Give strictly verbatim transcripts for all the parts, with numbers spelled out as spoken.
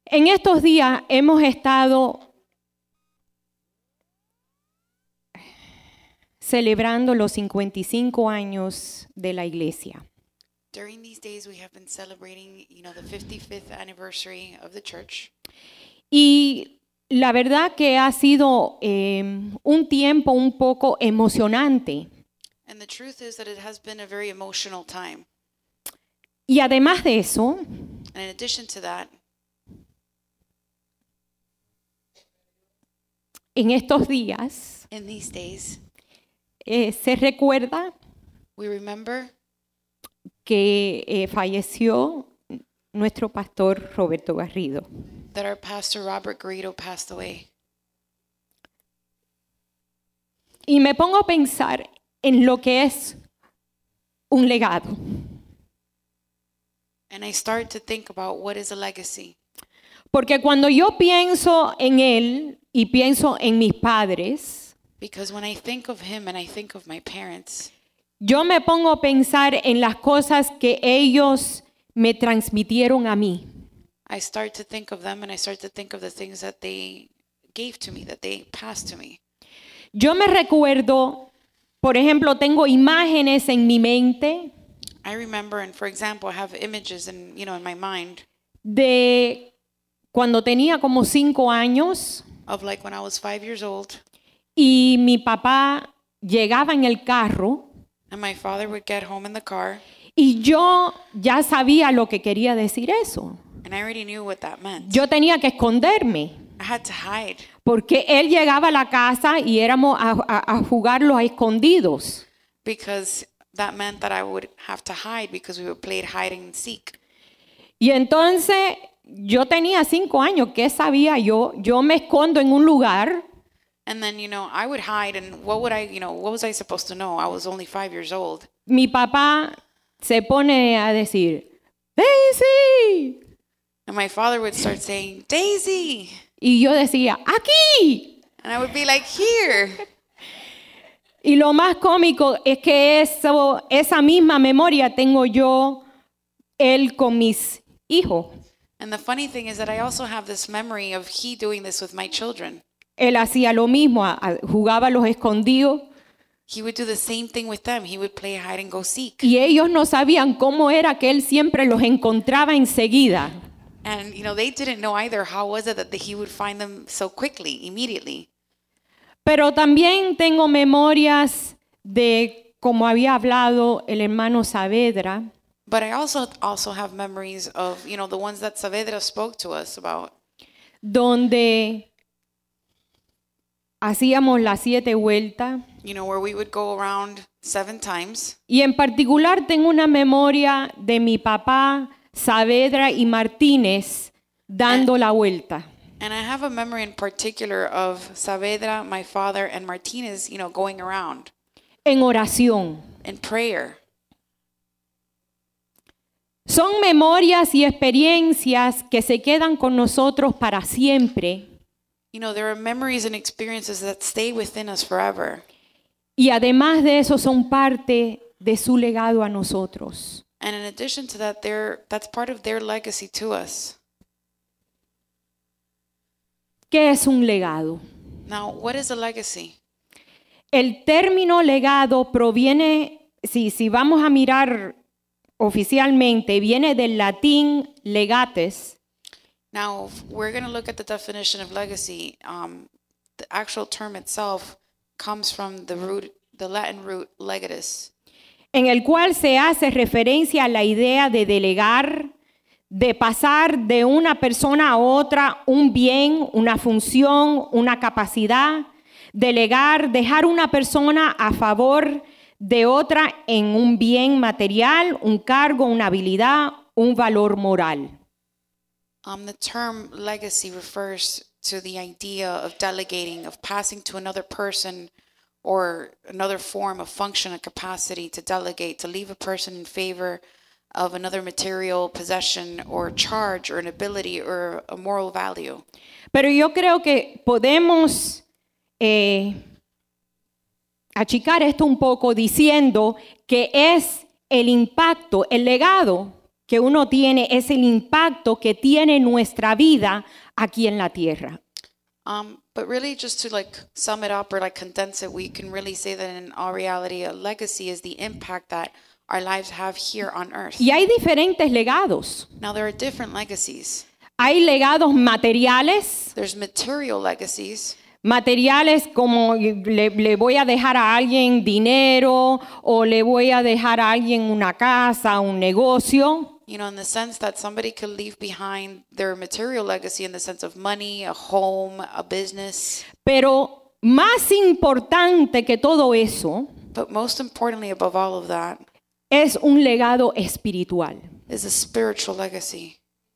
En estos días hemos estado celebrando los cincuenta y cinco años de la iglesia. During these days, we have been celebrating, you know, the fifty-fifth anniversary of the church. Y la verdad que ha sido eh, un tiempo un poco emocionante. And the truth is that it has been a very emotional time. Y además de eso, And in addition to that, en estos días in these days, eh, se recuerda we remember que eh, falleció nuestro pastor Roberto Garrido. that our pastor Robert Garrido passed away. Y me pongo a pensar en lo que es un legado. And I start to think about what is a legacy. Porque cuando yo pienso en él y pienso en mis padres, Because when I think of him and I think of my parents, yo me pongo a pensar en las cosas que ellos me transmitieron a mí. I start to think of them and I start to think of the things that they gave to me, that they passed to me. Yo me recuerdo, por ejemplo, tengo imágenes en mi mente I remember, and for example, I have images in, you know, in my mind de cuando tenía como cinco años of like when I was five years old y mi papá llegaba en el carro and my father would get home in the car y yo ya sabía lo que quería decir eso. and I already knew what that meant. Yo tenía que esconderme I had to hide porque él llegaba a la casa y éramos a, a, a jugarlos a escondidos. because that meant that I would have to hide because we would play hide and seek. Y entonces yo tenía cinco años, ¿qué sabía yo? Yo me escondo en un lugar And then, you know, I would hide and what would I, you know, what was I supposed to know? I was only five years old. mi papá se pone a decir, ¡Daisy! And my father would start saying, Daisy! Y yo decía, ¡aquí! And I would be like, here. Y lo más cómico es que eso, esa misma memoria tengo yo, él con mis hijos. And the funny thing is that I also have this memory of he doing this with my children. Él hacía lo mismo, a- a- jugaba a los escondidos He would do the same thing with them. He would play hide and go seek. y ellos no sabían cómo era que él siempre los encontraba enseguida. And, you know, they didn't know either how was it that he would find them so quickly, immediately. Pero también tengo memorias de, como había hablado el hermano Saavedra, But I also also have memories of, you know, the ones that Saavedra spoke to us about, donde hacíamos las siete vueltas. you know, where we would go around seven times. Y en particular tengo una memoria de mi papá, Saavedra y Martínez dando la vuelta. And I have a memory in particular of Saavedra, my father, and Martinez, you know, going around En oración. in prayer. Son memorias y experiencias que se quedan con nosotros para siempre. You know, there are memories and experiences that stay within us forever. Y además de eso son parte de su legado a nosotros. And in addition to that, they're, that's part of their legacy to us. ¿Qué es un legado? Now, what is a legacy? El término legado proviene, si, si vamos a mirar oficialmente, viene del latín legates, Now, if we're going to look at the definition of legacy. Um, the actual term itself comes from the root, the Latin root legatus, en el cual se hace referencia a la idea de delegar, de pasar de una persona a otra un bien, una función, una capacidad, delegar, dejar una persona a favor de otra en un bien material, un cargo, una habilidad, un valor moral. Um, the term legacy refers to the idea of delegating, of passing to another person or another form of function, a capacity to delegate, to leave a person in favor of another material, possession, or charge, or an ability, or a moral value. Pero yo creo que podemos eh, achicar esto un poco diciendo que es el impacto, el legado que uno tiene es el impacto que tiene nuestra vida aquí en la tierra. Um, but really, just to like sum it up or like condense it, we can really say that in all reality, a legacy is the impact that our lives have here on earth. Y hay diferentes legados. Now, there are different legacies. Hay legados materiales, There's material legacies. materiales como le, le voy a dejar a alguien dinero o le voy a dejar a alguien una casa, un negocio. You know, in the sense that somebody could leave behind their material legacy in the sense of money, a home, a business. Pero más importante que todo eso But most importantly, above all of that, es un legado espiritual. is a spiritual legacy.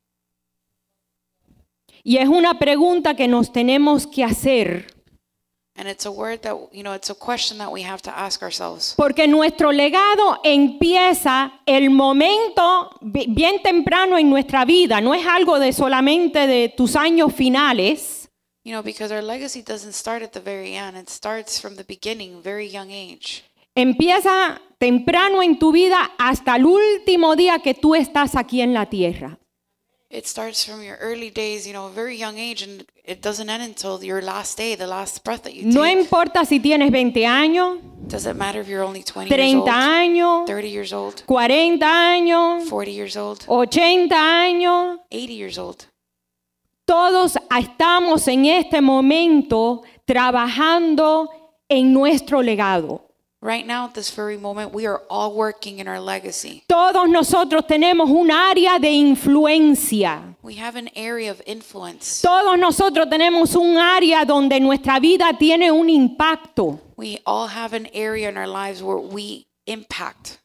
Y es una pregunta que nos tenemos que hacer, And it's a word that, you know, it's a question that we have to ask ourselves. porque nuestro legado empieza el momento bi- bien temprano en nuestra vida, no es algo de solamente de tus años finales, You know, because our legacy doesn't start at the very end. It starts from the beginning, very young age. empieza temprano en tu vida hasta el último día que tú estás aquí en la tierra. It starts from your early days, you know, a very young age, and it doesn't end until your last day, the last breath that you No take. importa si tienes veinte años, Does it matter if you're only twenty years treinta old, años, thirty years old, cuarenta años, forty years old, ochenta años. eighty years old? Todos estamos en este momento trabajando en nuestro legado. Right now, at this very moment, we are all working in our legacy. Todos nosotros tenemos un área de influencia. We have an area of influence. Todos nosotros tenemos un área donde nuestra vida tiene un impacto. We all have an area in our lives where we impact.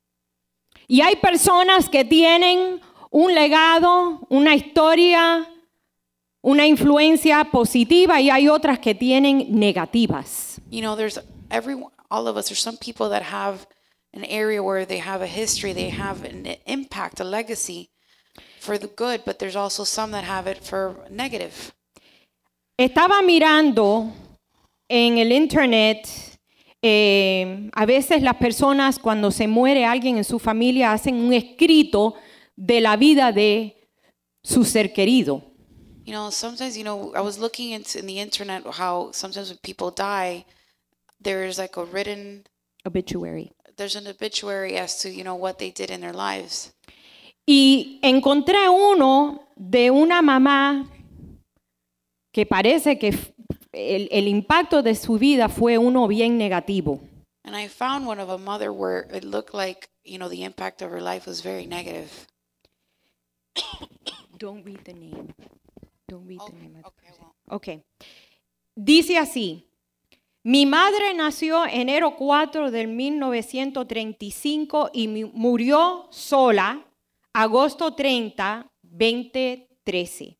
Y hay personas que tienen un legado, una historia, una influencia positiva y hay otras que tienen negativas. You know, there's every all of us. There's some people that have an area where they have a history, they have an impact, a legacy for the good, but there's also some that have it for negative. Estaba mirando en el internet, eh, a veces las personas cuando se muere alguien en su familia hacen un escrito de la vida de su ser querido. You know, sometimes, you know, I was looking into in the internet how sometimes when people die, there's like a written, Obituary. there's an obituary as to, you know, what they did in their lives. Y encontré uno de una mamá que parece que f- el, el impacto de su vida fue uno bien negativo. And I found one of a mother where it looked like, you know, the impact of her life was very negative. Don't read the name. Don't read the name. Okay, well. Okay. Dice así: mi madre nació enero cuatro del mil novecientos treinta y cinco y mi- murió sola agosto treinta, veinte trece.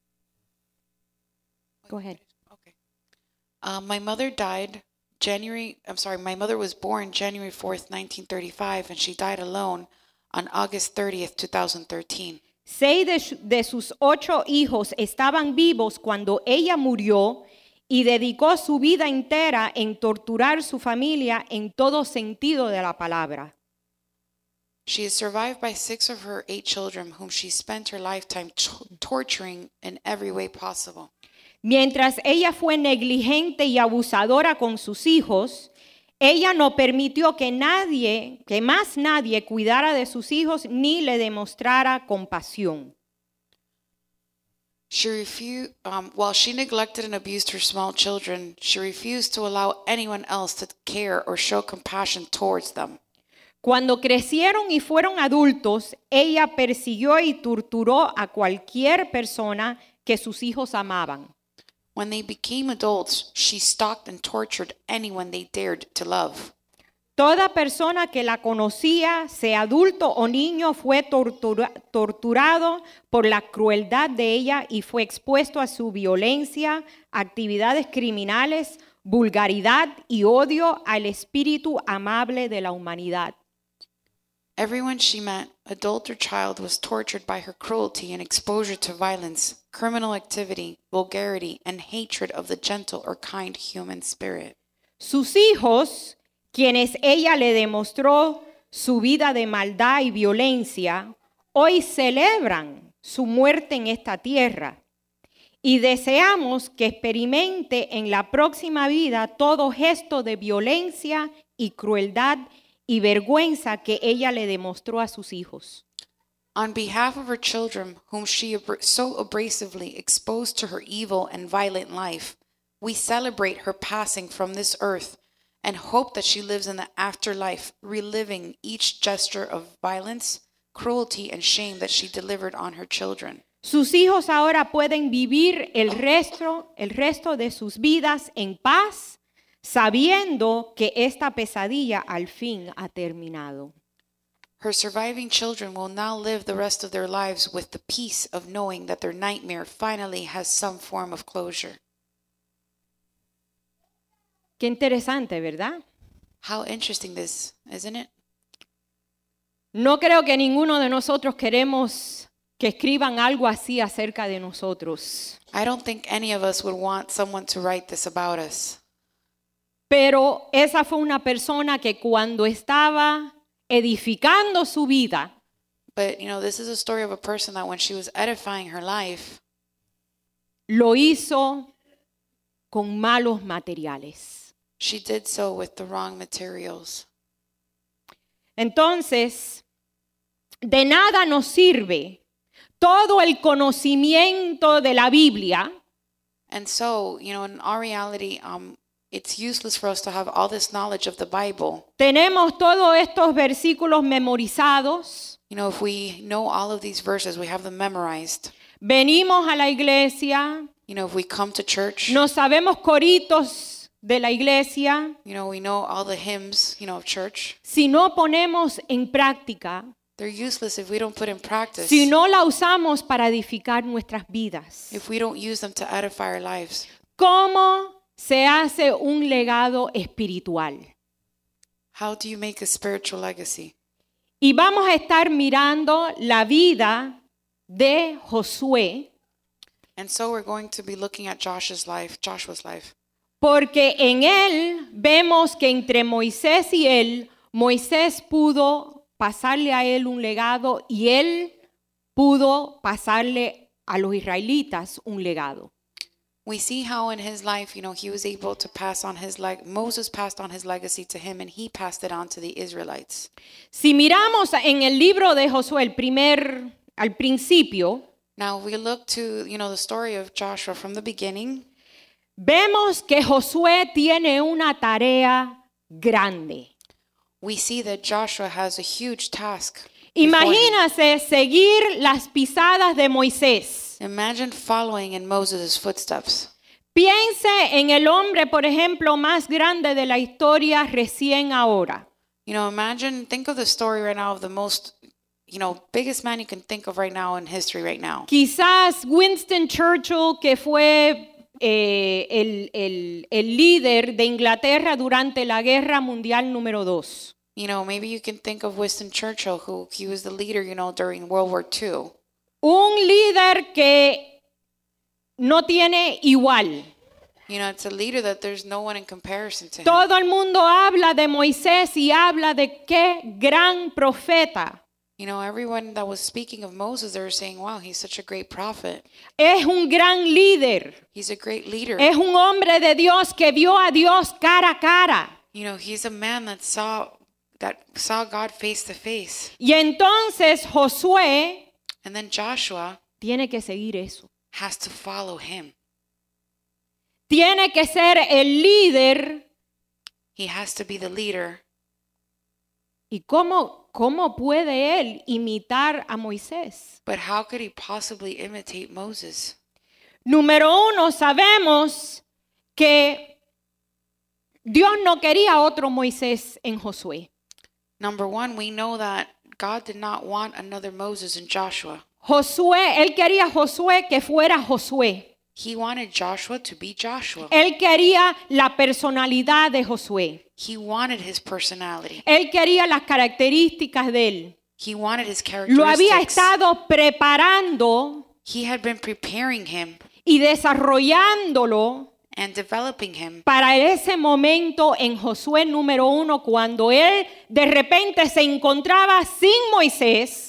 Go ahead. Okay. Uh, my mother died January, I'm sorry, my mother was born January fourth, nineteen thirty-five, and she died alone on August thirtieth, twenty thirteen. Seis de, su- de sus ocho hijos estaban vivos cuando ella murió y dedicó su vida entera en torturar su familia en todo sentido de la palabra. She is survived by six of her eight children, whom she spent her lifetime t- torturing in every way possible. Mientras ella fue negligente y abusadora con sus hijos, ella no permitió que nadie, que más nadie cuidara de sus hijos ni le demostrara compasión. She refused, um, while she neglected and abused her small children, she refused to allow anyone else to care or show compassion towards them. Cuando crecieron y fueron adultos, ella persiguió y torturó a cualquier persona que sus hijos amaban. When they became adults, she stalked and tortured anyone they dared to love. Toda persona que la conocía, sea adulto o niño, fue tortura- torturado por la crueldad de ella y fue expuesto a su violencia, actividades criminales, vulgaridad y odio al espíritu amable de la humanidad. Everyone she met, adult or child, was tortured by her cruelty and exposure to violence, criminal activity, vulgarity, and hatred of the gentle or kind human spirit. Sus hijos, quienes ella le demostró su vida de maldad y violencia, hoy celebran su muerte en esta tierra y deseamos que experimente en la próxima vida todo gesto de violencia y crueldad y vergüenza que ella le demostró a sus hijos. On behalf of her children, whom she abr- so abrasively exposed to her evil and violent life, we celebrate her passing from this earth and hope that she lives in the afterlife, reliving each gesture of violence, cruelty, and shame that she delivered on her children. Sus hijos ahora pueden vivir el resto, el resto de sus vidas en paz, sabiendo que esta pesadilla al fin ha terminado. Her surviving children will now live the rest of their lives with the peace of knowing that their nightmare finally has some form of closure. Qué interesante, ¿verdad? How interesting this, isn't it? No creo que ninguno de nosotros queremos que escriban algo así acerca de nosotros. I don't think any of us would want someone to write this about us. Pero esa fue una persona que cuando estaba edificando su vida, But, you know, this is a story of a person that when she was edifying her life, lo hizo con malos materiales. she did so with the wrong materials. Entonces, de nada nos sirve todo el conocimiento de la Biblia And so, you know, in our reality, um, it's useless for us to have all this knowledge of the Bible. tenemos todos estos versículos memorizados, You know, if we know all of these verses, we have them memorized. venimos a la iglesia, You know, if we come to church, no sabemos coritos de la iglesia, you know, we know all the hymns, you know, of church. si no ponemos en práctica, They're useless if we don't put in practice, si no la usamos para edificar nuestras vidas. if we don't use them to edify our lives. ¿Cómo se hace un legado espiritual? How do you make a spiritual legacy? Y vamos a estar mirando la vida de Josué, And so we're going to be looking at Joshua's life, Joshua's life. porque en él vemos que entre Moisés y él, Moisés pudo pasarle a él un legado y él pudo pasarle a los israelitas un legado. We see how in his life, you know, he was able to pass on his leg. Moses passed on his legacy to him, and he passed it on to the Israelites. Si miramos en el libro de Josué, el primer, al principio, Now we look to, you know, the story of Joshua from the beginning. vemos que Josué tiene una tarea grande. We see that Joshua has a huge task. before him. Imagínase seguir las pisadas de Moisés. Imagine following in Moses' footsteps. Piense en el hombre, por ejemplo, más grande de la historia recién ahora. You know, imagine, think of the story right now of the most, you know, biggest man you can think of right now in history right now. Quizás Winston Churchill, que fue eh, el, el, el líder de Inglaterra durante la Guerra Mundial número dos. You know, maybe you can think of Winston Churchill, who he was the leader, you know, during World War Two. Un líder que no tiene igual. You know, it's a leader that there's no one in comparison to him. Todo el mundo habla de Moisés y habla de qué gran profeta. You know, everyone that was speaking of Moses, they were saying, wow, he's such a great prophet. Es un gran líder. He's a great leader. Es un hombre de Dios que vio a Dios cara a cara. You know, he's a man that saw that saw God face to face. Y entonces Josué And then Joshua tiene que seguir eso. has to follow him. Tiene que ser el líder. He has to be the leader. ¿Y cómo, cómo puede él imitar a Moisés? But how could he possibly imitate Moses? Número uno, sabemos que Dios no quería otro Moisés en Josué. Number one, we know that God did not want another Moses in Joshua. Josué, él quería a Josué que fuera Josué. He wanted Joshua to be Joshua. Él quería la personalidad de Josué. He wanted his personality. Él quería las características de él. He wanted his Lo había characteristics. estado preparando He had been preparing him y desarrollándolo and developing him para ese momento en Josué número uno, cuando él de repente se encontraba sin Moisés.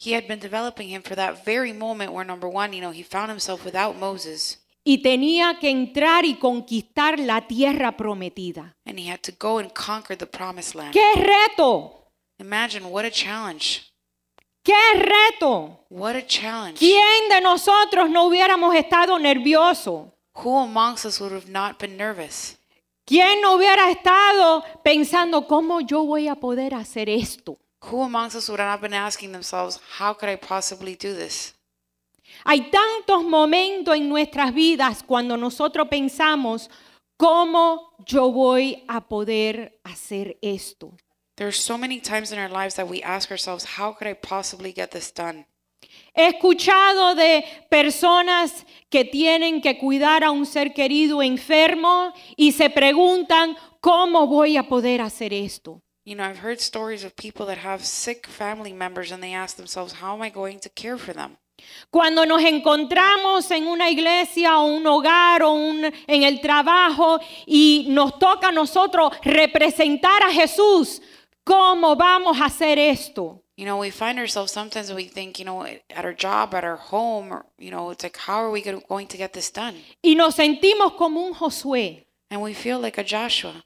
He had been developing him for that very moment where, number one, you know, he found himself without Moses. Y tenía que entrar y conquistar la tierra prometida. And he had to go and conquer the promised land. ¡Qué reto! Imagine what a challenge. ¡Qué reto! What a challenge. ¿Quién de nosotros no hubiéramos estado nervioso? Who amongst us would have not been nervous? ¿Quién no hubiera estado pensando cómo yo voy a poder hacer esto? Who amongst us would have not been asking themselves, how could I possibly do this? Hay tantos momentos en nuestras vidas cuando nosotros pensamos cómo yo voy a poder hacer esto. There are so many times in our lives that we ask ourselves, how could I possibly get this done? He escuchado de personas que tienen que cuidar a un ser querido enfermo y se preguntan, ¿cómo voy a poder hacer esto? You know, I've heard stories of people that have sick family members and they ask themselves, how am I going to care for them? Cuando nos encontramos en una iglesia o un hogar o un, en el trabajo y nos toca a nosotros representar a Jesús, ¿cómo vamos a hacer esto? You know, we find ourselves sometimes we think, you know, at our job, at our home, or, you know, it's like, how are we going to get this done? Y nos sentimos como un Josué. And we feel like a Joshua.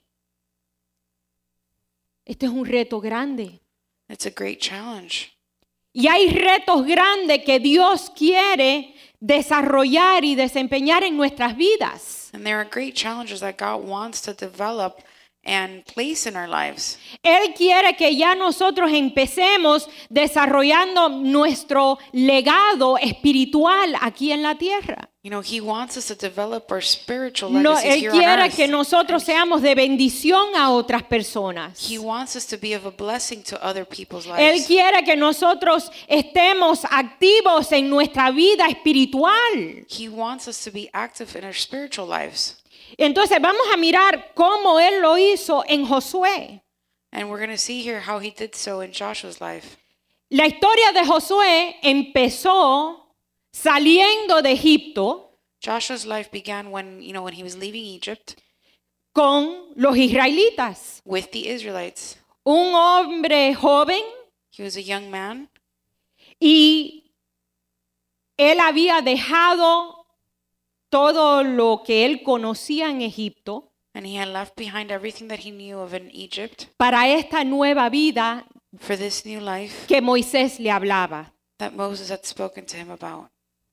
Este es un reto grande. It's a great challenge. Y hay retos grandes que Dios quiere desarrollar y desempeñar en nuestras vidas. And there are great challenges that God wants to develop and place in our lives. Él quiere que ya nosotros empecemos desarrollando nuestro legado espiritual aquí en la tierra. You know, He wants us to develop our spiritual No, legacies Él here on quiere earth. que nosotros seamos de bendición a otras personas. He wants us to be of a blessing to other people's Él lives. quiere que nosotros estemos activos en nuestra vida espiritual. He wants us to be active in our spiritual lives. Entonces vamos a mirar cómo Él lo hizo en Josué. And we're going to see here how He did so in Joshua's life. La historia de Josué empezó saliendo de Egipto Joshua's life began when, you know, when he was leaving Egypt con los israelitas. with the Israelites. Un hombre joven He was a young man, y él había dejado todo lo que él conocía en Egipto and he had left behind everything that he knew of in Egypt para esta nueva vida for this new life que Moisés le hablaba. that Moses had spoken to him about.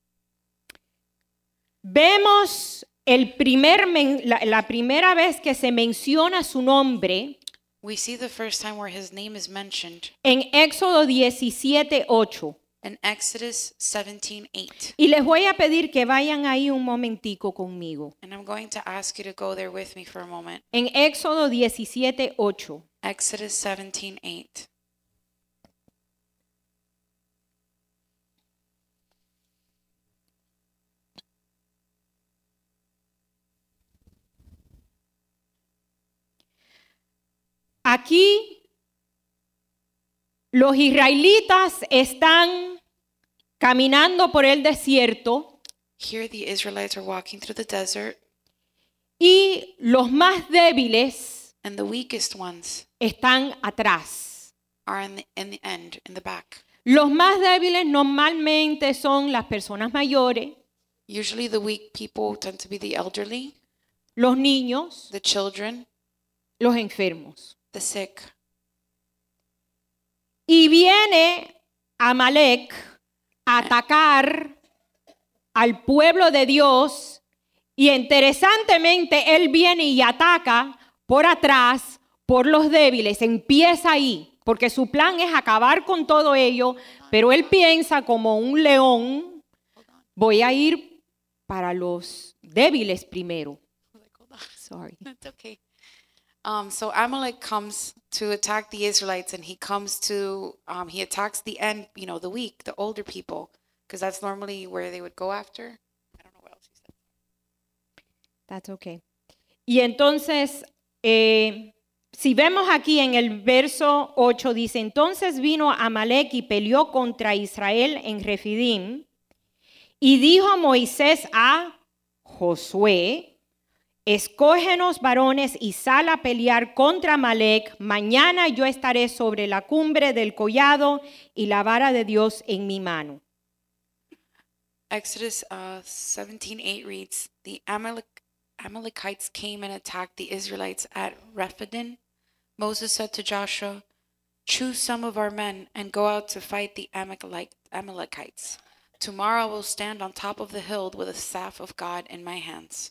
Vemos el primer men- la, la primera vez que se menciona su nombre We see the first time where his name is mentioned en Éxodo diecisiete ocho. in Exodus seventeen eight. Y les voy a pedir que vayan ahí un momentico conmigo. And I'm going to ask you to go there with me for a moment. En Éxodo diecisiete ocho. Exodus seventeen eight. Aquí los israelitas están caminando por el desierto Here the Israelites are walking through the desert, y los más débiles and the weakest ones están atrás. are in the, in the end, in the back. Los más débiles normalmente son las personas mayores, Usually the weak people tend to be the elderly, los niños, the children, los enfermos. the sick. Y viene Amalek a atacar al pueblo de Dios y interesantemente él viene y ataca por atrás, por los débiles, empieza ahí, porque su plan es acabar con todo ello, pero él piensa como un león, voy a ir para los débiles primero. Sorry. That's okay. Um, so Amalek comes to attack the Israelites, and he comes to, um, he attacks the end, you know, the weak, the older people, because that's normally where they would go after. I don't know what else he said. That's okay. Y entonces, eh, si vemos aquí en el verso ocho, dice, entonces vino Amalek y peleó contra Israel en Refidim, y dijo Moisés a Josué, escógenos varones y sal a pelear contra Amalec. Mañana yo estaré sobre la cumbre del collado y la vara de Dios en mi mano. Exodus uh, seventeen eight reads, The Amalek, Amalekites came and attacked the Israelites at Rephidim. Moses said to Joshua, choose some of our men and go out to fight the Amalek, Amalekites. Tomorrow I will stand on top of the hill with a staff of God in my hands.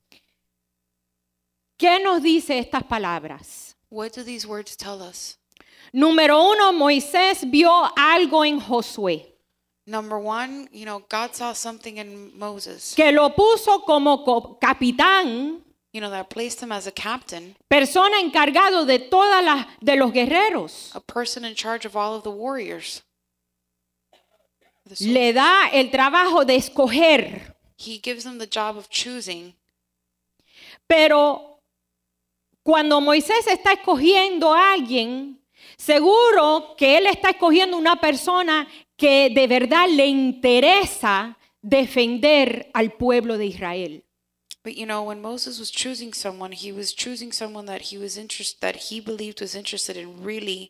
¿Qué nos dice estas palabras? What do these words tell us? Número uno, Moisés vio algo en Josué Number one, you know, God saw something in Moses, que lo puso como co- capitán, you know, that placed him as a captain, persona encargado de todas las de los guerreros. a person in charge of all of the warriors. The sol- Le da el trabajo de escoger, He gives them the job of choosing. pero cuando Moisés está escogiendo a alguien, seguro que él está escogiendo una persona que de verdad le interesa defender al pueblo de Israel. But you know, when Moses was choosing someone, he was choosing someone that he was interest that he believed was interested in really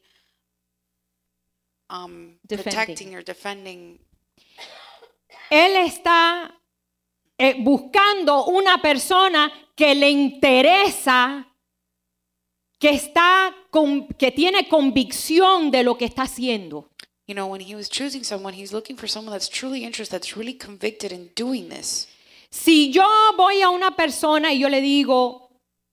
um, Defending. protecting or defending. Él está eh, buscando una persona que le interesa, que está con, que tiene convicción de lo que está haciendo. You know, when he was choosing someone, he's looking for someone that's truly interested, that's really convicted in doing this. Si yo voy a una persona y yo le digo,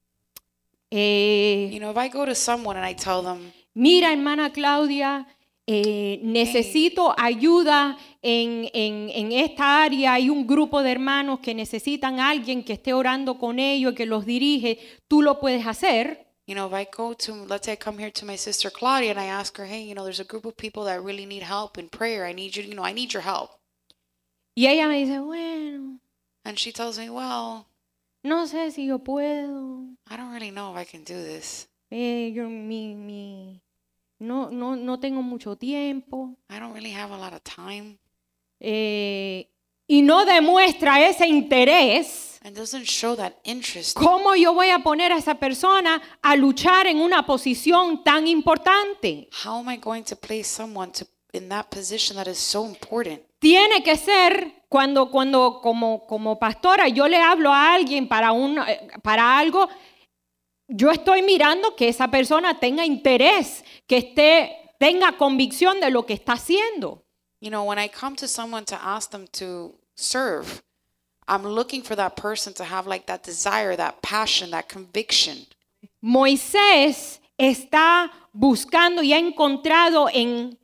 eh, You know, if I go to someone and I tell them, mira, hermana Claudia, eh, necesito ayuda en, en, en esta área. Hay un grupo de hermanos que necesitan a alguien que esté orando con ellos, que los dirige. Tú lo puedes hacer. you know, if I go to, let's say I come here to my sister Claudia and I ask her, hey, you know, there's a group of people that really need help in prayer. I need you, you know, I need your help. Y ella me dice, bueno, And she tells me, well, no sé si yo puedo. I don't really know if I can do this. Eh, yo, mi, mi, no, no, no tengo mucho tiempo. I don't really have a lot of time. Eh, y no demuestra ese interés. And doesn't show that interest. ¿Cómo yo voy a poner a esa persona a luchar en una posición tan importante? How am I going to place someone to in that position that is so important? Tiene que ser cuando, cuando como, como pastora yo le hablo a alguien para, un, para algo, yo estoy mirando que esa persona tenga interés, que esté, tenga convicción de lo que está haciendo. You know, when I come to someone to ask them to serve, I'm looking for that person to have like that desire, that passion, that conviction. Moisés está buscando y ha encontrado en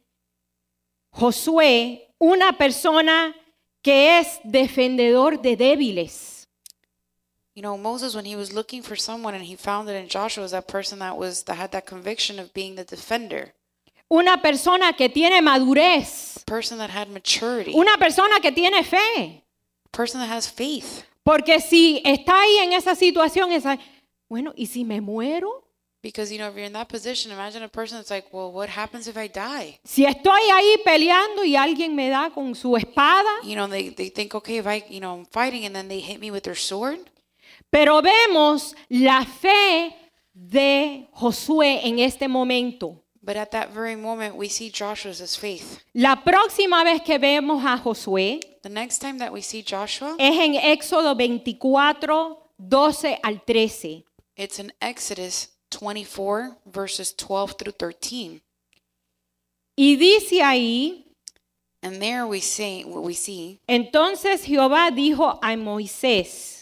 Josué una persona que es defendedor de débiles. You know, Moses, when he was looking for someone and he found it in Joshua, was that person that was that had that conviction of being the defender, Una persona que tiene madurez. person that had maturity, Una persona que tiene fe. person that has faith. Porque si está ahí en esa situación, esa, bueno, ¿y si me muero? Because, you know, if you're in that position, imagine a person that's like, well, what happens if I die? Si estoy ahí peleando y alguien me da con su espada. You know, they, they think, okay, if I, you know, I'm fighting and then they hit me with their sword. Pero vemos la fe de Josué en este momento. But at that very moment, we see Joshua's faith. La próxima vez que vemos a Josué The next time that we see Joshua, es en Éxodo veinticuatro, doce al trece. it's in Exodus twenty-four, verses twelve through thirteen. Y dice ahí, And there we see, we see, entonces Jehová dijo a Moisés,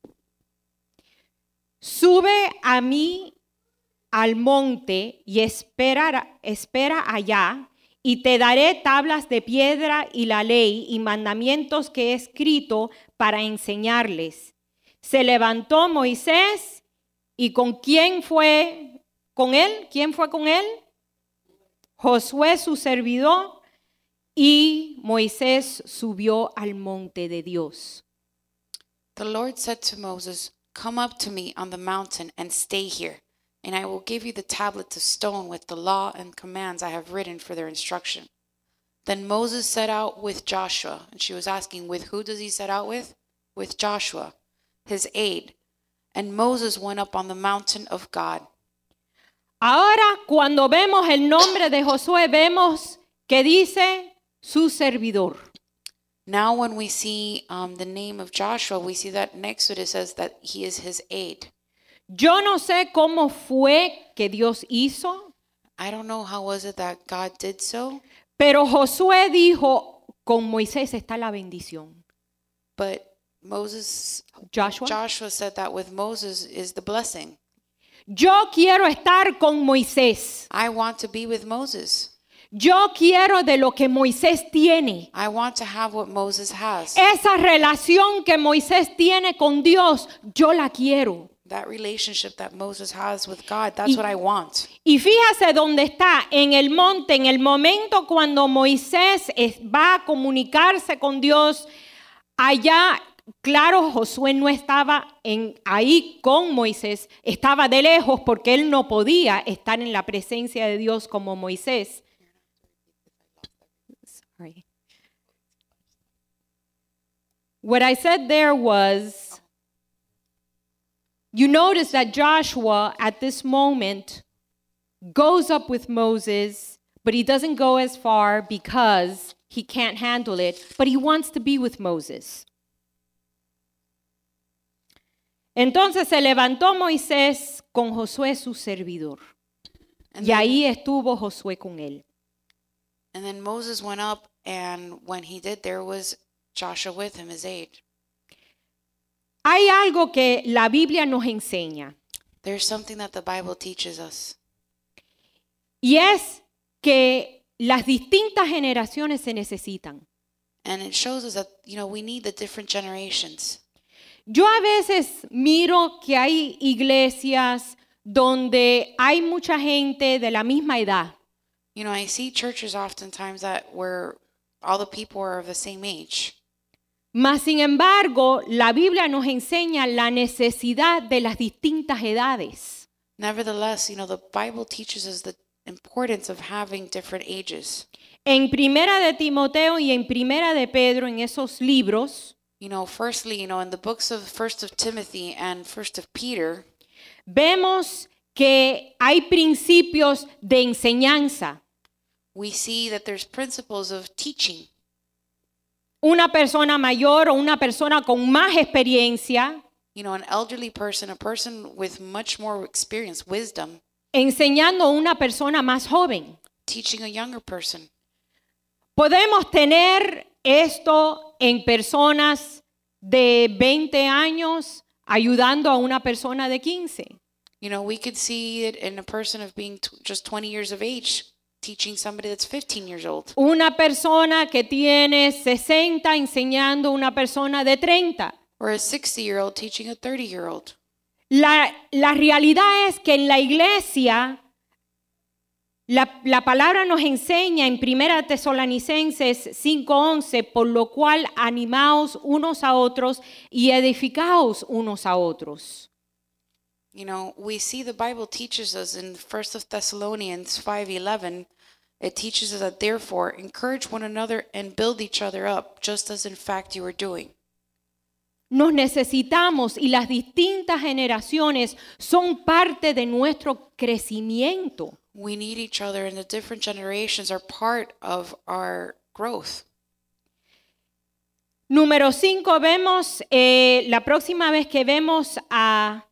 sube a mí al monte y espera, espera allá, y te daré tablas de piedra y la ley y mandamientos que he escrito para enseñarles. Se levantó Moisés, ¿y con quién fue con él? ¿Quién fue con él? Josué, su servidor, y Moisés subió al monte de Dios. the Lord said to Moses, come up to me on the mountain and stay here, and I will give you the tablet of stone with the law and commands I have written for their instruction. Then Moses set out with Joshua, and she was asking, with who does he set out with? With Joshua, his aide. And Moses went up on the mountain of God. Ahora, cuando vemos el nombre de Josué, vemos que dice su servidor. Now when we see um, the name of Joshua, we see that next to it, it says that he is his aide. Yo no sé cómo fue que Dios hizo, I don't know how was it that God did so, pero Josué dijo, con Moisés está la bendición. but Moses, Joshua. Joshua said that with Moses is the blessing. Yo quiero estar con Moisés. I want to be with Moses. Yo quiero de lo que Moisés tiene. I want to have what Moses has. Esa relación que Moisés tiene con Dios, yo la quiero. That relationship that Moses has with God, that's Y- what I want. Y fíjase dónde está, en el monte, en el momento cuando Moisés es- va a comunicarse con Dios, allá, claro, Josué no estaba en, ahí con Moisés, estaba de lejos porque él no podía estar en la presencia de Dios como Moisés. Sorry. What I said there was, you notice that Joshua at this moment goes up with Moses, but he doesn't go as far because he can't handle it, but he wants to be with Moses. Entonces se levantó Moisés con Josué su servidor, And y then, ahí estuvo Josué con él. and then Moses went up, and when he did, there was Joshua with him, his aide. Hay algo que la Biblia nos enseña, There's something that the Bible teaches us, y es que las distintas generaciones se necesitan. and it shows us that, you know, we need the different generations. Yo a veces miro que hay iglesias donde hay mucha gente de la misma edad. You know, I see churches oftentimes that where all the people are of the same age. Mas, sin embargo, la Biblia nos enseña la necesidad de las distintas edades. Nevertheless, you know, the Bible teaches us the importance of having different ages. En Primera de Timoteo y en Primera de Pedro, en esos libros, You know, firstly, you know, in the books of First of Timothy and First of Peter, vemos que hay principios de enseñanza. we see that there's principles of teaching. Una persona mayor o una persona con más experiencia You know, an elderly person, a person with much more experience, wisdom, enseñando a una persona más joven. teaching a younger person. Podemos tener esto en personas de veinte años ayudando a una persona de quince. You know, we could see it in a person of being t- just twenty years of age, teaching somebody that's fifteen years old. Una persona que tiene sesenta enseñando a una persona de treinta. Or a sixty-year-old teaching a thirty-year-old. La, la realidad es que en la iglesia, la, la palabra nos enseña en Primera Tesalonicenses cinco once, por lo cual animaos unos a otros y edificaos unos a otros. You know, we see the Bible teaches us in First of Thessalonians five eleven, it teaches us that therefore encourage one another and build each other up, just as in fact you are doing. Nos necesitamos y las distintas generaciones son parte de nuestro crecimiento. We need each other, and the different generations are part of our growth. Número cinco, vemos, eh, la próxima vez que vemos a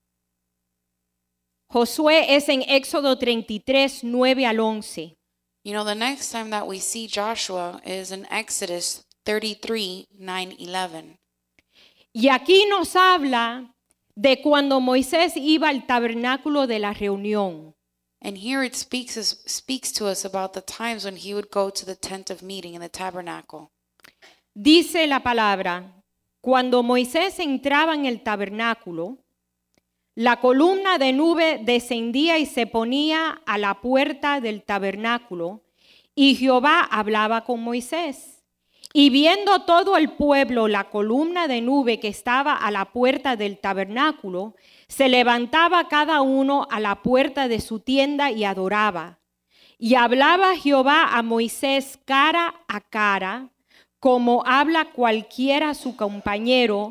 Josué es en Éxodo treinta y tres, nueve al once. You know, the next time that we see Joshua is in Exodus thirty-three, nine, eleven. Y aquí nos habla de cuando Moisés iba al tabernáculo de la reunión. And here it speaks, us- speaks to us about the times when he would go to the tent of meeting in the tabernacle. Dice la palabra, cuando Moisés entraba en el tabernáculo, la columna de nube descendía y se ponía a la puerta del tabernáculo, y Jehová hablaba con Moisés. Y viendo todo el pueblo la columna de nube que estaba a la puerta del tabernáculo, se levantaba cada uno a la puerta de su tienda y adoraba. Y hablaba Jehová a Moisés cara a cara, como habla cualquiera su compañero,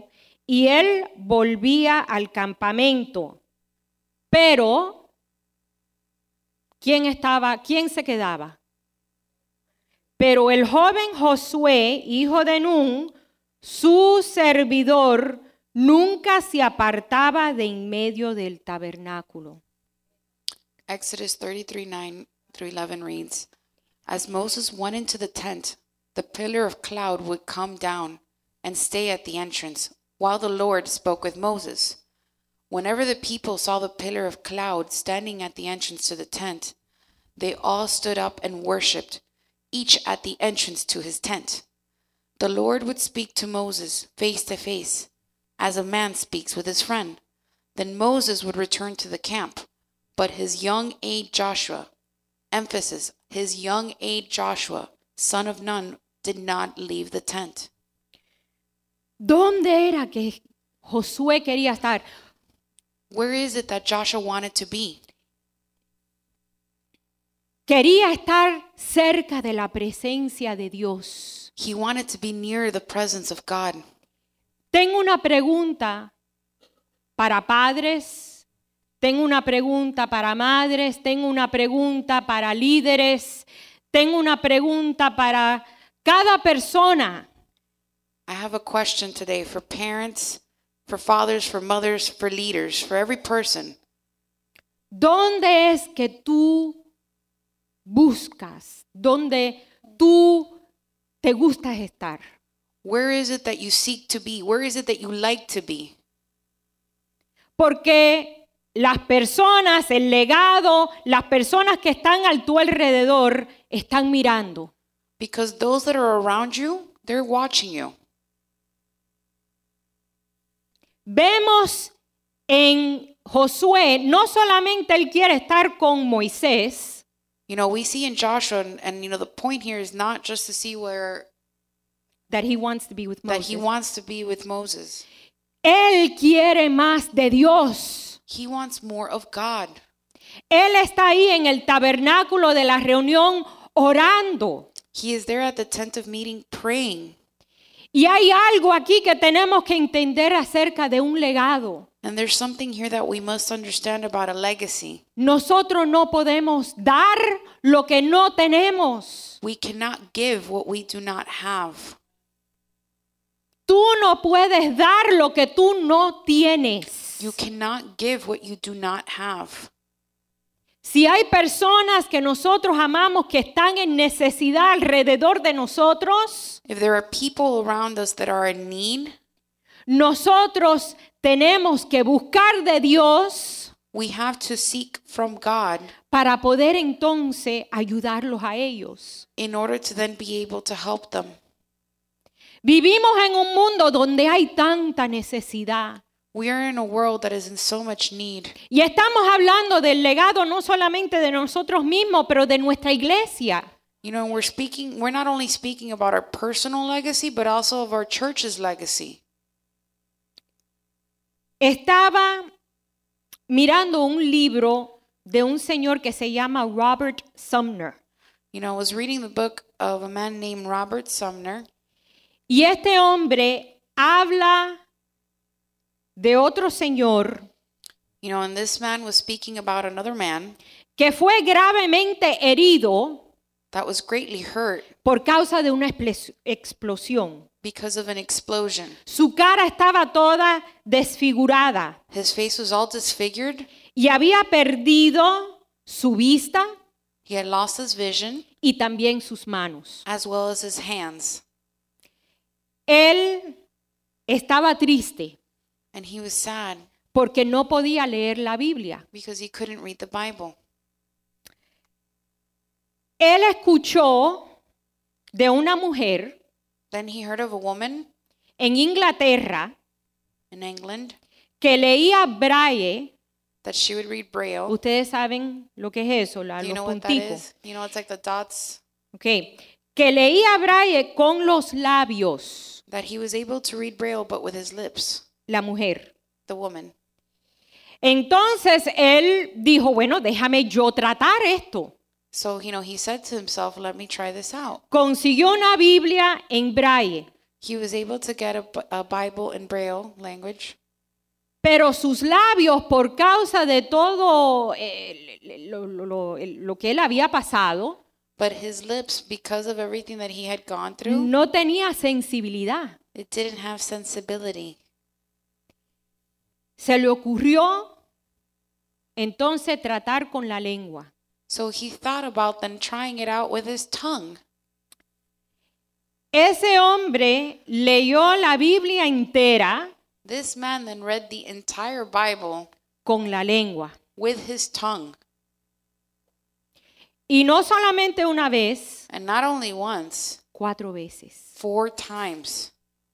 y él volvía al campamento. Pero, ¿quién estaba? ¿Quién se quedaba? Pero el joven Josué, hijo de Nun, su servidor, nunca se apartaba de en medio del tabernáculo. Exodus thirty-three, nine through eleven reads, As Moses went into the tent, the pillar of cloud would come down and stay at the entrance, while the Lord spoke with Moses. Whenever the people saw the pillar of cloud standing at the entrance to the tent, they all stood up and worshipped, each at the entrance to his tent. The Lord would speak to Moses face to face, as a man speaks with his friend. Then Moses would return to the camp, but his young aide Joshua, emphasis, his young aide Joshua, son of Nun, did not leave the tent. ¿Dónde era que Josué quería estar? Where is it that Joshua wanted to be? Quería estar cerca de la presencia de Dios. He wanted to be near the presence of God. Tengo una pregunta para padres, tengo una pregunta para madres, tengo una pregunta para líderes, tengo una pregunta para cada persona. I have a question today for parents, for fathers, for mothers, for leaders, for every person. ¿Dónde es que tú buscas? ¿Dónde tú te gusta estar? Where is it that you seek to be? Where is it that you like to be? Porque las personas, el legado, las personas que están a tu alrededor están mirando. Because those that are around you, they're watching you. Vemos en Josué, no solamente él quiere estar con Moisés. You know, we see in Joshua, and, and you know, the point here is not just to see where That he wants to be with that Moses. he wants to be with Moses. Él quiere más de Dios. He wants more of God. Él está ahí en el tabernáculo de la reunión orando. He is there at the tent of meeting praying. Y hay algo aquí que tenemos que entender acerca de un legado. And there's something here that we must understand about a legacy. Nosotros no podemos dar lo que no tenemos. We cannot give what we do not have. Tú no puedes dar lo que tú no tienes. You cannot give what you do not have. Si hay personas que nosotros amamos que están en necesidad alrededor de nosotros, If there are people around us that are in need, nosotros tenemos que buscar de Dios we have to seek from God para poder entonces ayudarlos a ellos. in order to then be able to help them. Vivimos en un mundo donde hay tanta necesidad. We are in a world that is in so much need. Y estamos hablando del legado no solamente de nosotros mismos, pero de nuestra iglesia. You know, we're speaking, we're not only speaking about our personal legacy, but also of our church's legacy. Estaba mirando un libro de un señor que se llama Robert Sumner. You know, I was reading the book of a man named Robert Sumner, Y este hombre habla de otro señor you know, and this man was speaking about another man que fue gravemente herido that was greatly hurt por causa de una exples- explosión. because of an explosion. Su cara estaba toda desfigurada His face was all disfigured. y había perdido su vista He had lost his vision y también sus manos. as well as his hands. Él estaba triste And he was sad porque no podía leer la Biblia. because he couldn't read the Bible. Él escuchó de una mujer Then he heard of a woman en Inglaterra in England que leía braille. that she would read Braille. Ustedes saben lo que es eso, la- Do you los know what that punticos. is? You know, it's like the dots. Okay. Que leía braille con los labios, That he was able to read Braille, but with his lips, la mujer. the woman. Entonces él dijo, bueno, déjame yo tratar esto. So, you know, he said to himself, let me try this out. Consiguió una Biblia en braille. He was able to get a, B- a Bible in Braille language, pero sus labios, por causa de todo eh, lo, lo- lo- lo que él había pasado, but his lips, because of everything that he had gone through, no tenía sensibilidad. it didn't have sensibility. Se le ocurrió entonces tratar con la lengua. So he thought about then trying it out with his tongue. Ese hombre leyó la Biblia entera This man then read the entire Bible con la lengua. with his tongue. Y no solamente una vez, And not only once, cuatro veces. four times.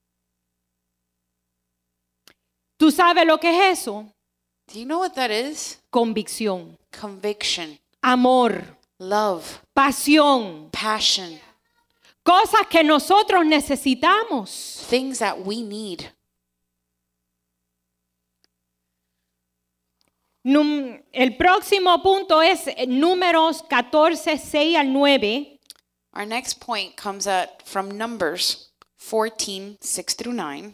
¿Tú sabes lo que es eso? Do you know what that is? Convicción, Conviction, amor, love, pasión, passion, cosas que nosotros necesitamos. things that we need. Num- El próximo punto es eh, Números catorce, seis al nueve. Our next point comes at from Numbers fourteen, six through nine.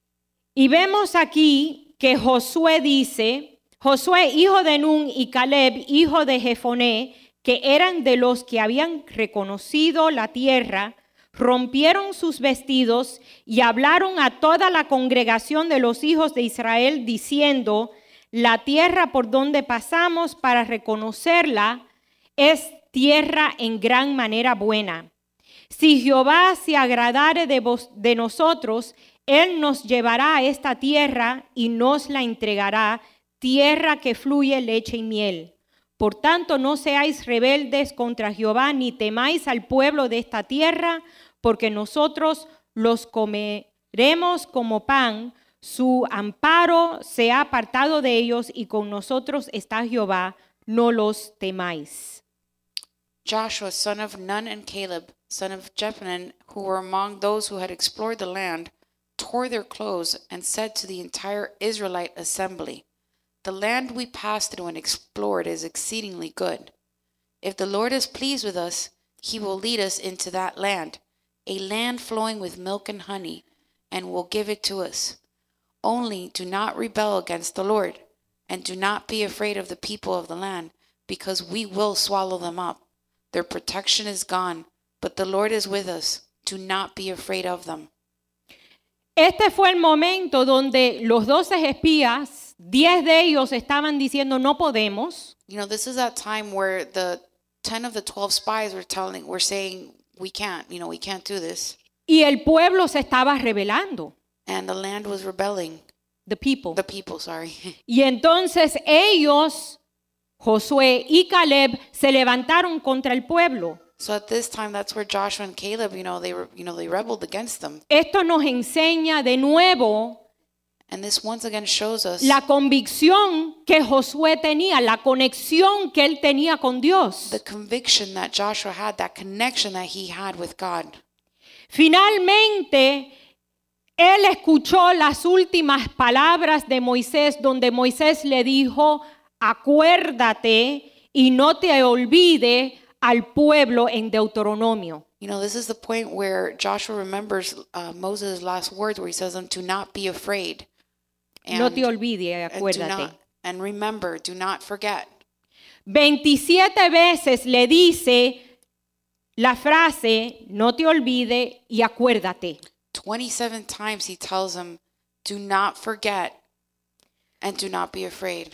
Y vemos aquí que Josué dice, Josué, hijo de Nun, y Caleb, hijo de Jefoné, que eran de los que habían reconocido la tierra, rompieron sus vestidos y hablaron a toda la congregación de los hijos de Israel, diciendo, la tierra por donde pasamos para reconocerla es tierra en gran manera buena. Si Jehová se agradare de, vos, de nosotros, Él nos llevará a esta tierra y nos la entregará, tierra que fluye leche y miel. Por tanto, no seáis rebeldes contra Jehová, ni temáis al pueblo de esta tierra, porque nosotros los comeremos como pan. Su amparo se ha apartado de ellos, y con nosotros está Jehová, no los temáis. Joshua, son of Nun, and Caleb, son of Jephunneh, who were among those who had explored the land, tore their clothes and said to the entire Israelite assembly, the land we passed through and explored is exceedingly good. If the Lord is pleased with us, he will lead us into that land, a land flowing with milk and honey, and will give it to us. Only do not rebel against the Lord, and do not be afraid of the people of the land, because we will swallow them up. Their protection is gone, but the Lord is with us. Do not be afraid of them. Este fue el momento donde los doce espías, diez de ellos estaban diciendo no podemos. You know, this is that time where the ten of the twelve spies were telling, were saying, we can't, you know, we can't do this. Y el pueblo se estaba rebelando. And the land was rebelling. The people. The people, sorry. Y entonces ellos, Josué y Caleb, se levantaron contra el pueblo. So at this time, that's where Joshua and Caleb, you know, they were, you know, they rebelled against them. Esto nos enseña de nuevo And this once again shows us la convicción que Josué tenía, la conexión que él tenía con Dios. the conviction that Joshua had, that connection that he had with God. Finalmente, él escuchó las últimas palabras de Moisés, donde Moisés le dijo, acuérdate y no te olvides al pueblo en Deuteronomio. You know, this is the point where Joshua remembers uh, Moses' last words, where he says, "Do not be afraid." And, No te olvides, and do acuérdate. not, and remember, do not forget. veintisiete veces le dice la frase, no te olvides y acuérdate. twenty-seven times he tells them, "Do not forget, and do not be afraid."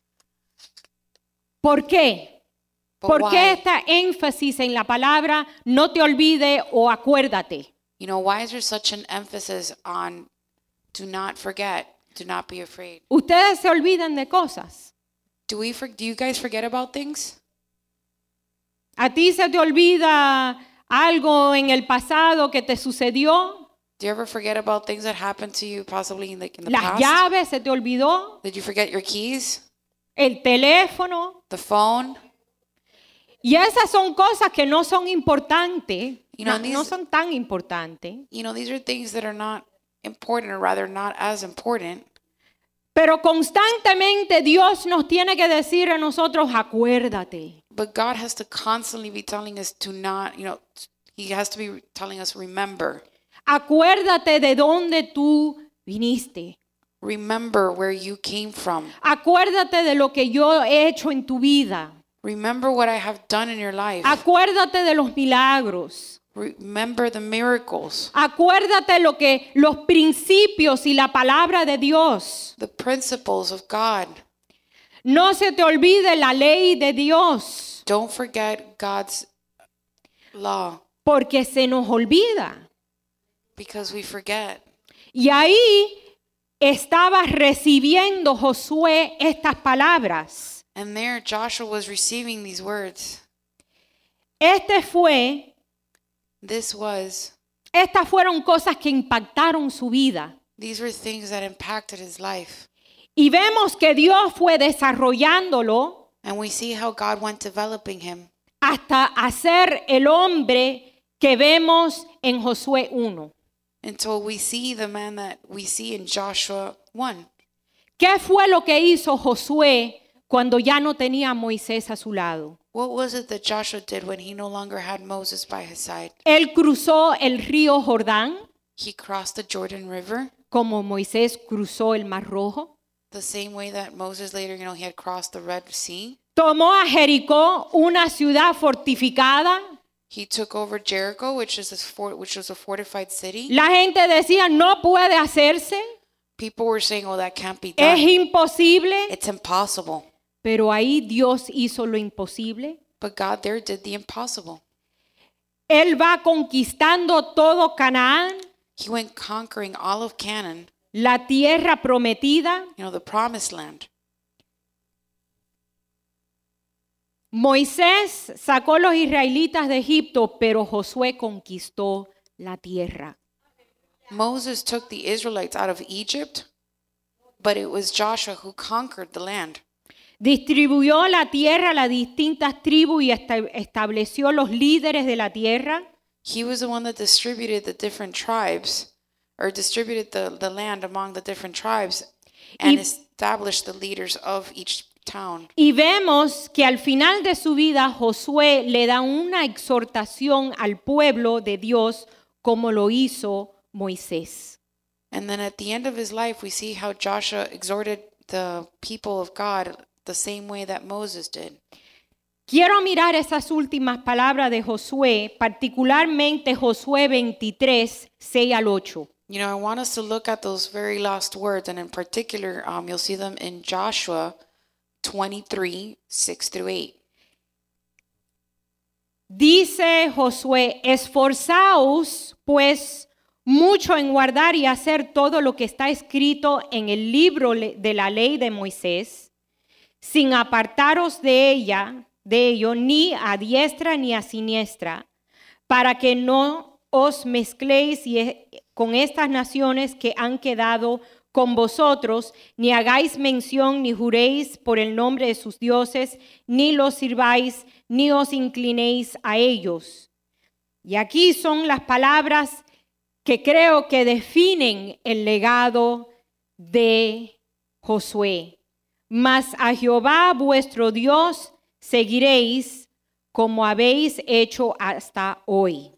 ¿Por qué? But ¿Por why? qué esta énfasis en la palabra no te olvides o acuérdate? You know, why is there such an emphasis on "do not forget, do not be afraid"? Ustedes se olvidan de cosas. Do we? For, do you guys forget about things? ¿A ti se te olvida algo en el pasado que te sucedió? Do you ever forget about things that happened to you, possibly in the, in the ¿Las past? llaves se te olvidó? Did you forget your keys, ¿El teléfono? the phone? Y esas son cosas que no son importantes. You know, no, these- no son tan importantes. You know, these are things that are not important, or rather not as important. Pero constantemente Dios nos tiene que decir a nosotros, acuérdate. But God has to constantly be telling us to not, you know, He has to be telling us, remember. Acuérdate de dónde tú viniste. Remember where you came from. Acuérdate de lo que yo he hecho en tu vida. Remember what I have done in your life. Acuérdate de los milagros. Remember the miracles. Acuérdate lo que los principios y la palabra de Dios. The principles of God. No se te olvide la ley de Dios, Don't forget God's law, porque se nos olvida. because we forget. Y ahí estaba recibiendo Josué estas palabras. And there Joshua was receiving these words. Este fue, This was, estas fueron cosas que impactaron su vida. these were things that impacted his life. Y vemos que Dios fue desarrollándolo And we see how God went developing him hasta hacer el hombre que vemos en Josué uno. until we see the man that we see in Joshua one. ¿Qué fue lo que hizo Josué cuando ya no tenía a Moisés a su lado? What was it that Joshua did when he no longer had Moses by his side? Él cruzó el río Jordán He crossed the Jordan River como Moisés cruzó el Mar Rojo. the same way that Moses later, you know, he had crossed the Red Sea. Tomó a Jericó, una ciudad fortificada. He took over Jericho, which is a fort, which was a fortified city. La gente decía, no puede hacerse, People were saying, "Oh, that can't be es done. imposible. It's impossible." Pero ahí Dios hizo lo imposible. But God there did the impossible. Él va conquistando todo Canaán, He went conquering all of Canaan, la tierra prometida. you know, the promised land. Moisés sacó a los israelitas de Egipto, pero Josué conquistó la tierra. Moses took the Israelites out of Egypt, but it was Joshua who conquered the land. Distribuyó la tierra a las distintas tribus y esta- estableció los líderes de la tierra. He was the one that distributed the different tribes, or distributed the, the land among the different tribes, and Y- established the leaders of each town. Y vemos que al final de su vida Josué le da una exhortación al pueblo de Dios como lo hizo Moisés. And then at the end of his life, we see how Joshua exhorted the people of God the same way that Moses did. Quiero mirar esas últimas palabras de Josué, particularmente Josué veintitrés, seis al ocho. You know, I want us to look at those very last words, and in particular, um, you'll see them in Joshua twenty-three, six through eight. Dice Josué, esforzaos pues mucho en guardar y hacer todo lo que está escrito en el libro le- de la ley de Moisés, sin apartaros de ella, de ello, ni a diestra ni a siniestra, para que no os mezcléis y e- con estas naciones que han quedado con vosotros, ni hagáis mención ni juréis por el nombre de sus dioses, ni los sirváis, ni os inclinéis a ellos. Y aquí son las palabras que creo que definen el legado de Josué. Mas a Jehová vuestro Dios seguiréis como habéis hecho hasta hoy.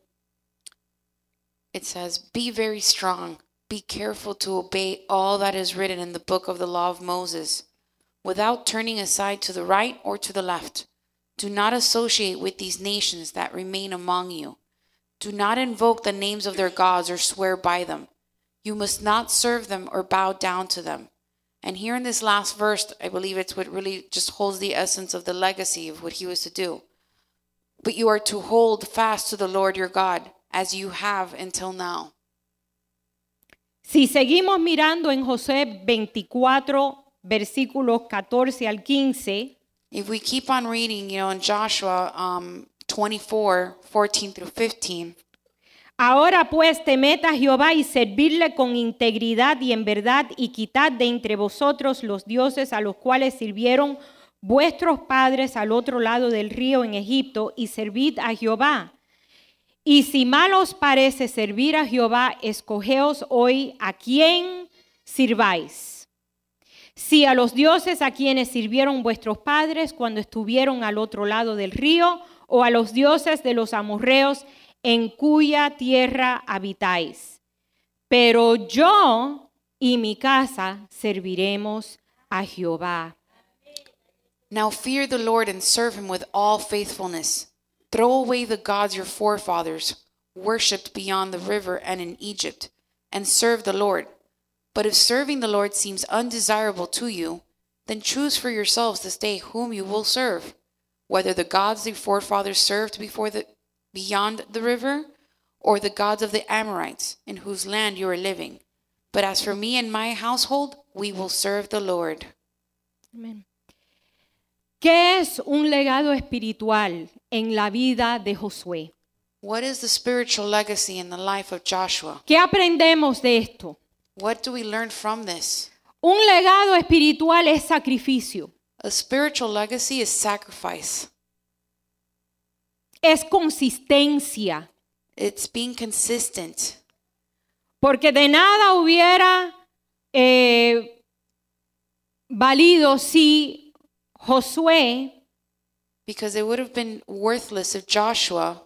It says, "Be very strong, be careful to obey all that is written in the book of the law of Moses, without turning aside to the right or to the left. Do not associate with these nations that remain among you. Do not invoke the names of their gods or swear by them. You must not serve them or bow down to them." And here in this last verse, I believe it's what really just holds the essence of the legacy of what he was to do. "But you are to hold fast to the Lord your God, as you have until now." Si seguimos mirando en Josué veinticuatro, versículos catorce al quince, If we keep on reading, you know, in Joshua um, twenty-four, fourteen through fifteen, ahora pues temed a Jehová y servidle con integridad y en verdad y quitad de entre vosotros los dioses a los cuales sirvieron vuestros padres al otro lado del río en Egipto y servid a Jehová. Y si mal os parece servir a Jehová, escogeos hoy a quién sirváis. Si a los dioses a quienes sirvieron vuestros padres cuando estuvieron al otro lado del río, o a los dioses de los amorreos en cuya tierra habitáis. pero yo y mi casa serviremos a Jehová. Now fear the Lord and serve him with all faithfulness. Throw away the gods your forefathers worshipped beyond the river and in Egypt, and serve the Lord. But if serving the Lord seems undesirable to you, then choose for yourselves this day whom you will serve, whether the gods your forefathers served before the beyond the river, or the gods of the Amorites, in whose land you are living. But as for me and my household, we will serve the Lord. Amén. ¿Qué es un legado espiritual en la vida de Josué? What is the spiritual legacy in the life of Joshua? ¿Qué aprendemos de esto? What do we learn from this? Un legado espiritual es sacrificio, A spiritual legacy is sacrifice. es consistencia, It's being consistent. porque de nada hubiera eh, valido si Josué Because it would have been worthless if Joshua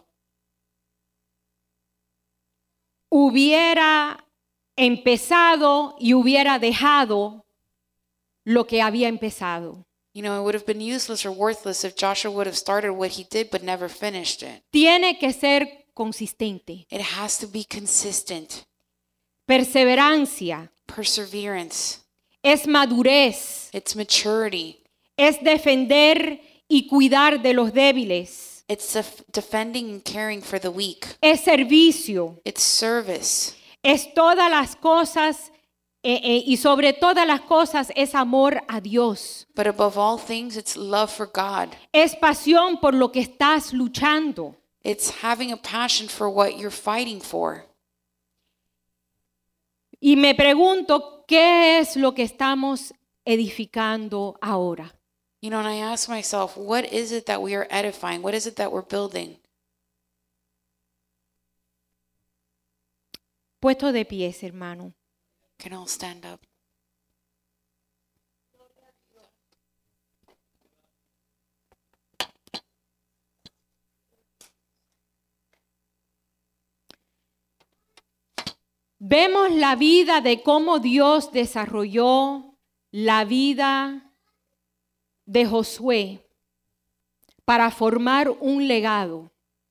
hubiera empezado y hubiera dejado lo que había empezado. You know, it would have been useless or worthless if Joshua would have started what he did but never finished it. Tiene que ser consistente. It has to be consistent. Perseverancia, Perseverance. es madurez, It's maturity. es defender y cuidar de los débiles, It's def- defending and caring for the weak. es servicio, It's service. es todas las cosas eh, eh, y sobre todas las cosas es amor a Dios, But above all things, it's love for God. es pasión por lo que estás luchando. It's having a passion for what you're fighting for. Y me pregunto, ¿qué es lo que estamos edificando ahora? You know, and I ask myself, what is it that we are edifying? What is it that we're building? Puesto de pies, hermano. Can all stand up? Vemos la vida de cómo Dios desarrolló la vida de Josué para formar un legado.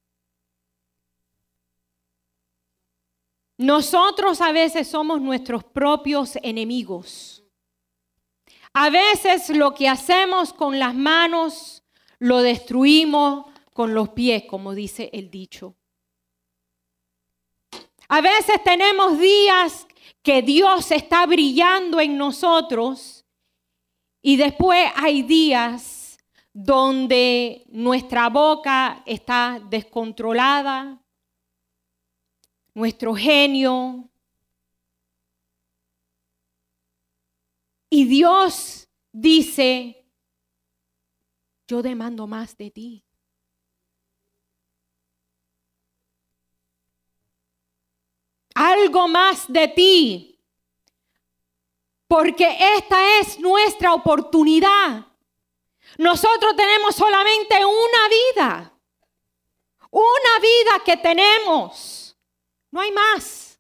Nosotros a veces somos nuestros propios enemigos. A veces lo que hacemos con las manos lo destruimos con los pies, como dice el dicho. A veces tenemos días que Dios está brillando en nosotros y después hay días donde nuestra boca está descontrolada, nuestro genio. Y Dios dice, yo demando más de ti. Algo más de ti, porque esta es nuestra oportunidad. Nosotros tenemos solamente una vida, una vida que tenemos, no hay más.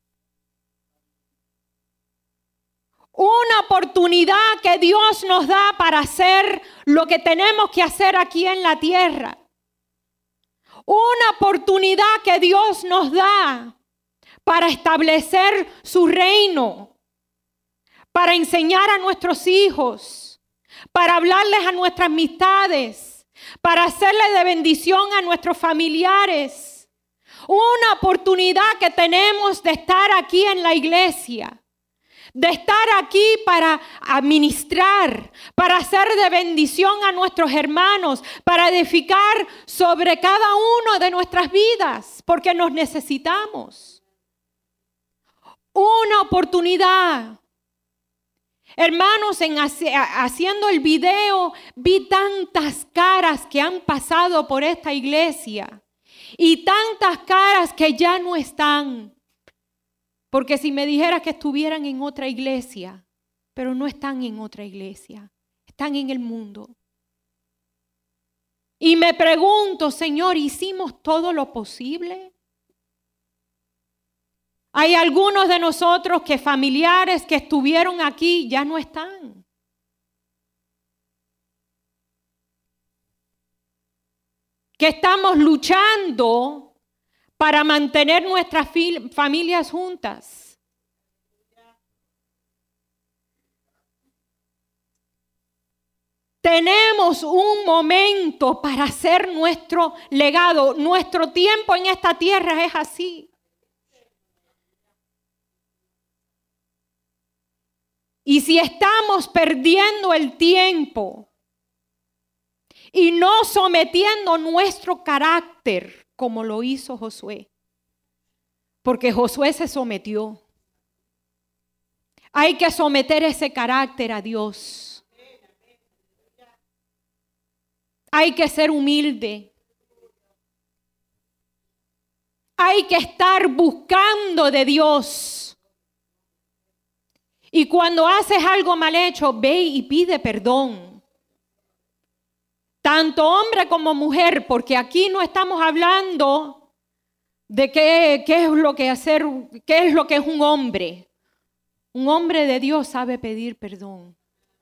Una oportunidad que Dios nos da para hacer lo que tenemos que hacer aquí en la tierra. Una oportunidad que Dios nos da para establecer su reino, para enseñar a nuestros hijos, para hablarles a nuestras amistades, para hacerle de bendición a nuestros familiares. Una oportunidad que tenemos de estar aquí en la iglesia, de estar aquí para administrar, para hacer de bendición a nuestros hermanos, para edificar sobre cada uno de nuestras vidas, porque nos necesitamos. Una oportunidad. Hermanos, en hace, haciendo el video, vi tantas caras que han pasado por esta iglesia y tantas caras que ya no están. Porque si me dijeras que estuvieran en otra iglesia, pero no están en otra iglesia, están en el mundo. Y me pregunto, Señor, ¿hicimos todo lo posible? Hay algunos de nosotros que familiares que estuvieron aquí ya no están. Que estamos luchando para mantener nuestras familias juntas. Tenemos un momento para hacer nuestro legado. Nuestro tiempo en esta tierra es así. Y si estamos perdiendo el tiempo y no sometiendo nuestro carácter como lo hizo Josué, porque Josué se sometió, hay que someter ese carácter a Dios. Hay que ser humilde. Hay que estar buscando de Dios. Y cuando haces algo mal hecho, ve y pide perdón. Tanto hombre como mujer, porque aquí no estamos hablando de qué, qué es lo que hacer, qué es lo que es un hombre. Un hombre de Dios sabe pedir perdón.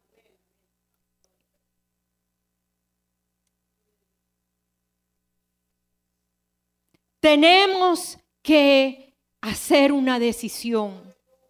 Tenemos que hacer una decisión.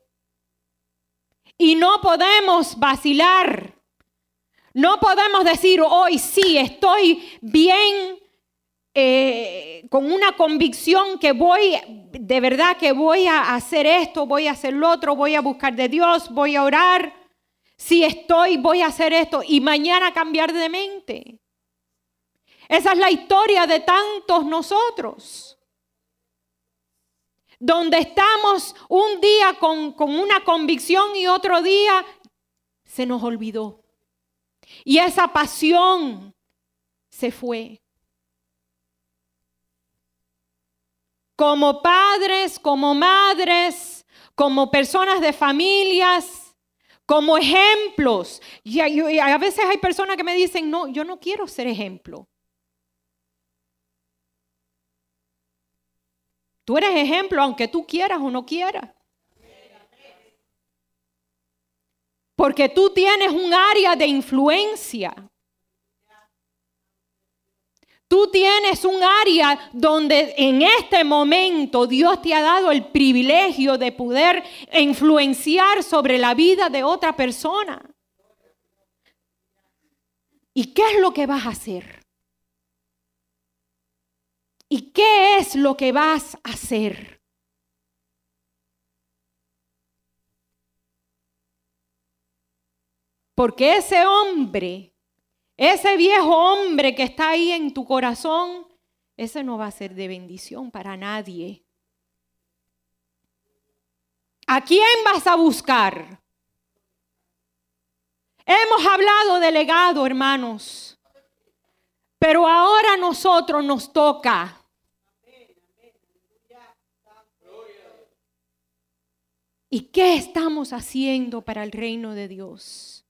Y no podemos vacilar. No podemos decir hoy sí, estoy bien, eh, con una convicción que voy, de verdad que voy a hacer esto, voy a hacer lo otro, voy a buscar de Dios, voy a orar. Si estoy, voy a hacer esto y mañana cambiar de mente. Esa es la historia de tantos nosotros. Donde estamos un día con, con una convicción y otro día se nos olvidó. Y esa pasión se fue. Como padres, como madres, como personas de familias, como ejemplos. Y a, y a veces hay personas que me dicen, no, yo no quiero ser ejemplo. Tú eres ejemplo aunque tú quieras o no quieras. Porque tú tienes un área de influencia. Tú tienes un área donde en este momento Dios te ha dado el privilegio de poder influenciar sobre la vida de otra persona. ¿Y qué es lo que vas a hacer? ¿Y qué es lo que vas a hacer? Porque ese hombre, ese viejo hombre que está ahí en tu corazón, ese no va a ser de bendición para nadie. ¿A quién vas a buscar? Hemos hablado de legado, hermanos, pero ahora a nosotros nos toca. ¿Y qué estamos haciendo para el reino de Dios?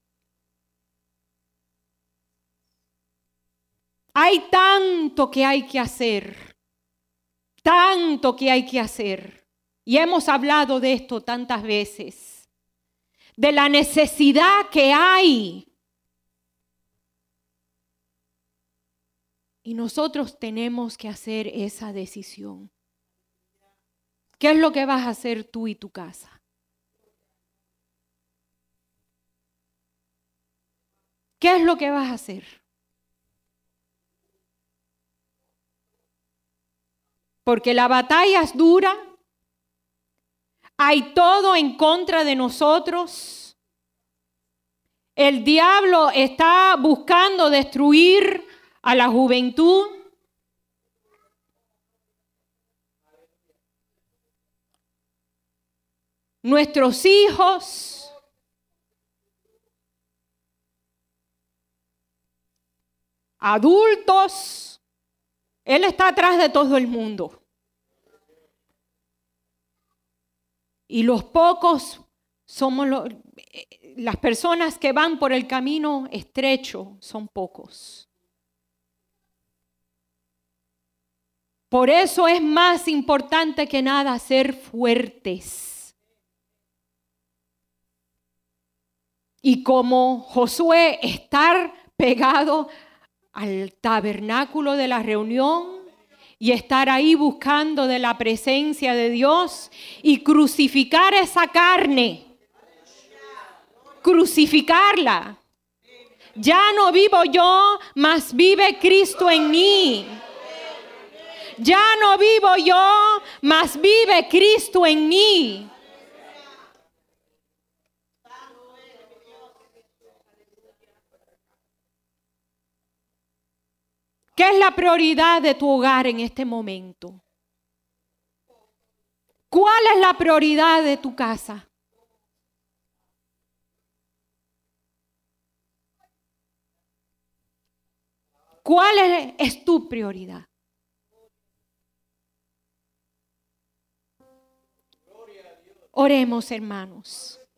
Hay tanto que hay que hacer, tanto que hay que hacer. Y hemos hablado de esto tantas veces, de la necesidad que hay. Y nosotros tenemos que hacer esa decisión. ¿Qué es lo que vas a hacer tú y tu casa? ¿Qué es lo que vas a hacer? Porque la batalla es dura. Hay todo en contra de nosotros. El diablo está buscando destruir a la juventud. Nuestros hijos. Adultos. Él está atrás de todo el mundo. Y los pocos somos los, las personas que van por el camino estrecho, son pocos. Por eso es más importante que nada ser fuertes. Y como Josué, estar pegado al tabernáculo de la reunión y estar ahí buscando de la presencia de Dios y crucificar esa carne. Crucificarla. Ya no vivo yo, mas vive Cristo en mí. Ya no vivo yo, mas vive Cristo en mí. ¿Qué es la prioridad de tu hogar en este momento? ¿Cuál es la prioridad de tu casa? ¿Cuál es, es tu prioridad? Oremos, hermanos.